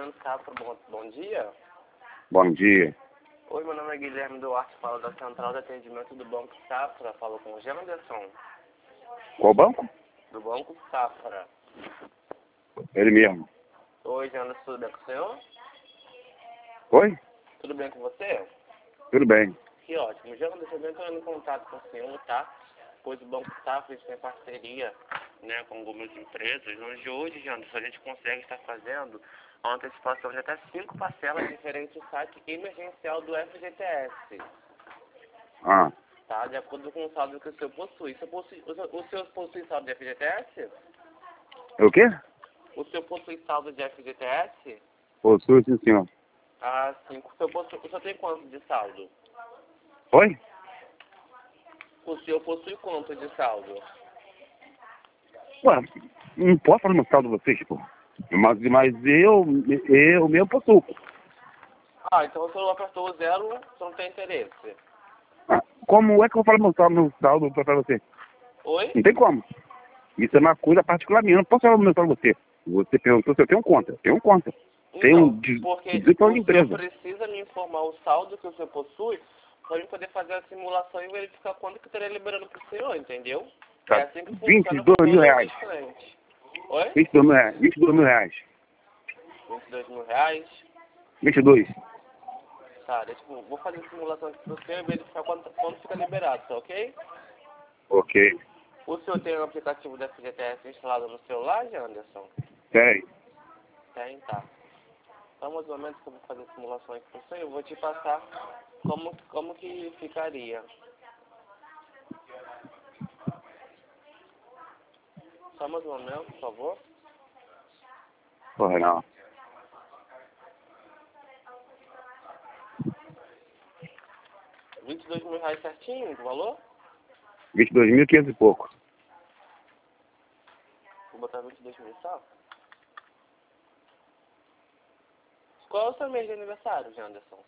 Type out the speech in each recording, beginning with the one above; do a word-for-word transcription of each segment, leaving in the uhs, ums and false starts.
Guilherme Safra, bom, bom dia. Bom dia. Oi, meu nome é Guilherme Duarte, falo da Central de Atendimento do Banco Safra, falo com o Janderson. Qual banco? Do Banco Safra. Ele mesmo. Oi, Janderson, tudo bem com o senhor? Oi? Tudo bem com você? Tudo bem. Que ótimo. Janderson, eu estou entrando em contato com o senhor, tá? Pois o Banco Safra tem parceria, né, com algumas empresas, onde hoje, Janderson, a gente consegue estar fazendo a antecipação de até cinco parcelas diferentes do saque emergencial do F G T S. Ah. Tá? De acordo com o saldo que o senhor possui. O senhor possui, o senhor, o senhor possui saldo de F G T S? O quê? O senhor possui saldo de F G T S? Possui, sim, senhor. Ah, sim. O senhor, possui, o senhor tem quanto de saldo? Oi? O senhor possui quanto de saldo? Ué, não posso falar no saldo de vocês, pô. Mas, mas eu, eu mesmo possuo. Ah, então o senhor apertou o zero, o senhor não tem interesse. Ah, como é que eu vou falar no saldo, no saldo pra você? Oi? Não tem como. Isso é uma coisa particular minha. Eu não posso falar no meu saldo pra você. Você perguntou se eu tenho conta. Eu tenho conta. Tenho Então, de, porque de o senhor empresa. precisa me informar o saldo que o senhor possui para eu poder fazer a simulação e verificar quanto que estaria liberando para o senhor, entendeu? Tá. É assim que vinte funciona e com dois mil todos reais. os clientes. Oi? vinte e dois mil reais. vinte e dois mil reais. vinte e dois mil reais. vinte e dois. Tá, deixa eu, vou fazer a simulação aqui para o senhor e verificar quanto, quanto fica liberado, tá ok? Ok. O senhor tem o aplicativo da F G T S instalado no celular, Anderson? Tem. Tem, tá. Então, mais ou menos que eu vou fazer a simulação aqui para o senhor, eu vou te passar como, como que ficaria. Só mais um momento, por favor. Porra, não. vinte e dois mil reais certinho, o valor? vinte e dois mil e quinhentos e pouco. Vou botar vinte e dois mil só. Qual é o seu mês de aniversário, Janderson?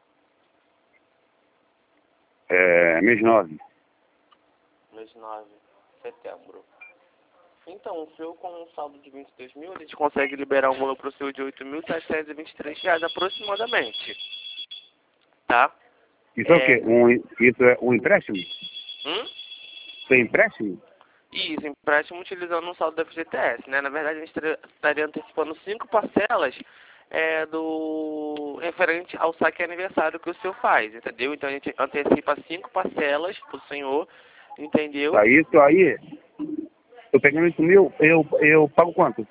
É, mês nove. Mês nove, setembro. Então, o seu com um saldo de vinte e dois mil, a gente consegue liberar um valor para o seu de oito mil setecentos e vinte e três reais aproximadamente. Tá? Isso é, É... o quê? Um, isso é um empréstimo? Hum? Isso é empréstimo? Isso, empréstimo utilizando um saldo da F G T S, né? Na verdade, a gente estaria antecipando cinco parcelas é, do referente ao saque aniversário que o senhor faz, entendeu? Então, a gente antecipa cinco parcelas para o senhor, entendeu? Tá, isso aí, eu pegando oito mil, eu, eu pago quanto?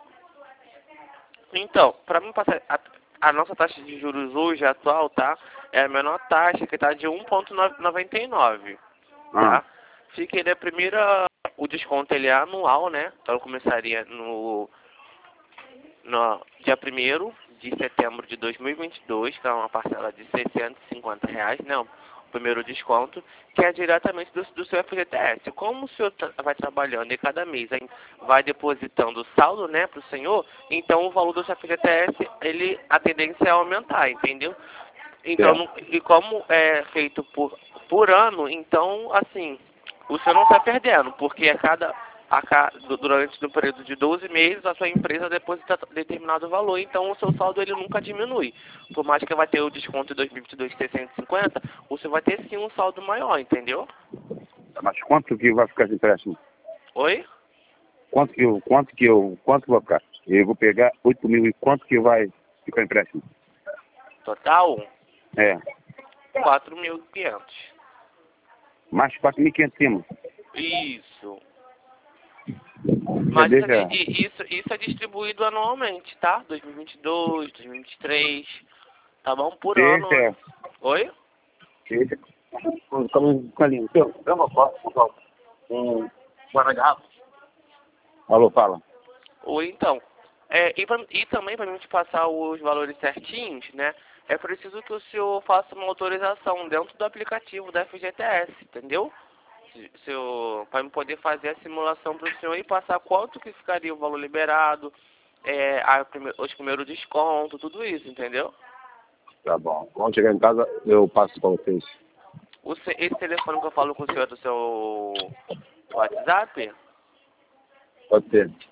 Então, para mim passar, a, a nossa taxa de juros hoje, atual, tá? É a menor taxa, que está de um vírgula noventa e nove, tá? Ah, Fica a primeira, o desconto ele é anual, né? Então começaria no, no dia primeiro de setembro de dois mil e vinte e dois, que é uma parcela de seiscentos e cinquenta reais, né? O primeiro desconto, que é diretamente do, do seu F G T S. Como o senhor tra vai trabalhando e cada mês aí vai depositando saldo, né, para o senhor, então o valor do seu F G T S, ele, a tendência é aumentar, entendeu? Então, é. não, e como é feito por, por ano, então, assim, o senhor não está perdendo, porque a cada, a cada, durante o período de doze meses, a sua empresa deposita determinado valor, então o seu saldo ele nunca diminui. Por mais que vai ter o desconto de dois mil e vinte e dois de seiscentos e cinquenta, o senhor vai ter sim um saldo maior, entendeu? Mas quanto que vai ficar esse empréstimo? Oi? Quanto que eu, quanto que eu, quanto que vai ficar? Eu vou pegar oito mil e quanto que vai ficar o empréstimo? Total, É, quatro mil e quinhentos. mais quatro mil e quinhentos em cima. Isso. Já Mas isso, deixa, é- e- isso, isso é distribuído anualmente, tá? dois mil e vinte e dois, dois mil e vinte e três, tá bom? Por ano. deixa, Oi? deixa, com com calinho. Seu, dá uma foto, por favor. Um guarda-garrafa. Alô, fala. Ou então. É, e, pra- e também para a gente passar os valores certinhos, né? É preciso que o senhor faça uma autorização dentro do aplicativo da F G T S, entendeu? Para eu poder fazer a simulação para o senhor e passar quanto que ficaria o valor liberado, é, a prime os primeiros descontos, tudo isso, entendeu? Tá bom. Quando chegar em casa, eu passo para vocês. O, se- esse telefone que eu falo com o senhor é do seu WhatsApp? Pode ser.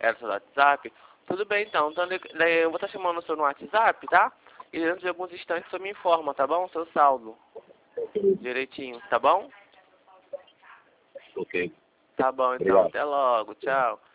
Era seu WhatsApp? Tudo bem, então. Então, eu vou estar chamando o seu no WhatsApp, tá? E dentro de alguns instantes você me informa, tá bom? Seu saldo. Direitinho, tá bom? Ok. Tá bom, então. Obrigado. Até logo. Tchau.